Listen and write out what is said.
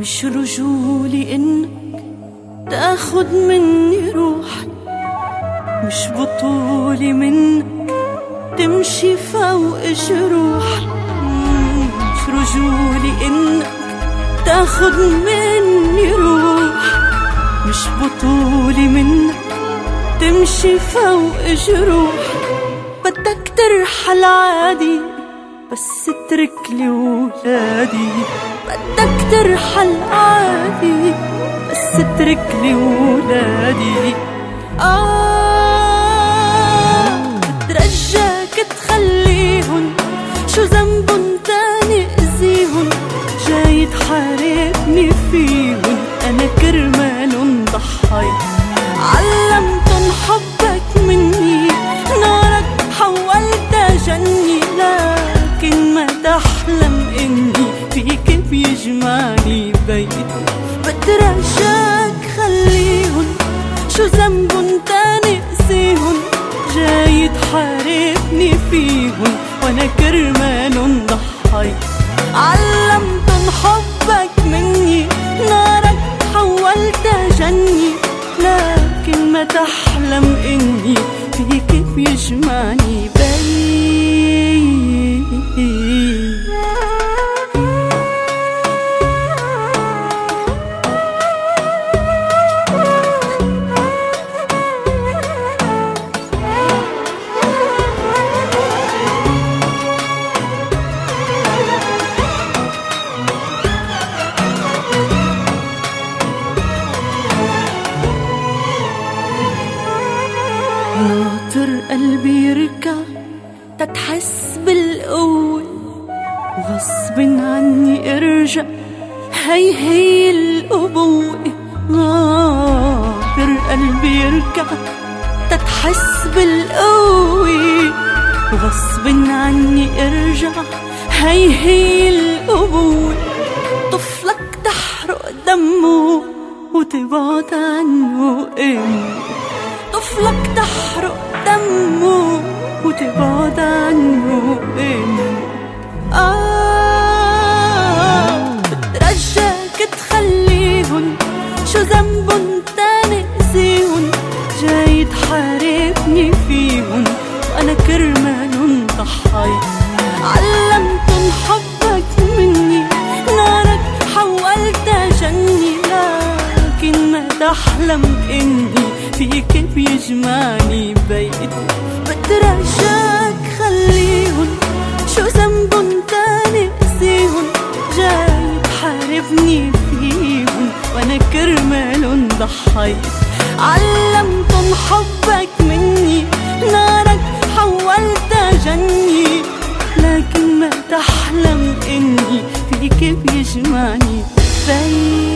مش رجولي انك تاخد مني روحي، مش بطولي منك تمشي فوق جروحي. مش رجولي انك تاخد مني روحي، مش بطولي منك تمشي فوق جروحي. بدك ترحل عادي بس اتركلي ولادي، بدك ترحل عادي بس اتركلي ولادي. بترجاك تخليهن، شو ذنبن تاني اذيهن، جاي تحاربني فيهن، انا كرمالن ضحيت. علمتن حبك مني، نارك حولتها جني، لكن ما تحلم اني فيك بيجمعني بيتي. بترجاك خليهن، شو ذنبن تاني اذيهن، جاي تحاربني فيهن، وانا كرمالن ضحيت. علمتن حبك مني، نارك حولتها جني، لكن ما تحلم اني فيك بيجمعني بيت. ناطر قلبي يركع تتحس بالقوة، وغصب عني ارجع، هي الأبوة. ناطر قلبي يركع تتحس بالقوة، وغصب عني ارجع، هي الأبوة. طفلك تحرق دمه وتبعد عنه طفلك تحرق دمه وتبعد عنه بترجاك تخليهن، شو ذنبن تاني اذيهن، جاي تحاربني فيهن، وانا كرمالن ضحيت. علمتن حبك مني، نارك حولتها جني، لكن ما تحلم اني فيك بيجمعني بيتي. بترجاك خليهن، شو ذنبن تاني اذيهن، جاي تحاربني فيهن، وانا كرمالن ضحيت. علمتن حبك مني، نارك حولتها جني، لكن ما تحلم اني فيك بيجمعني بيت.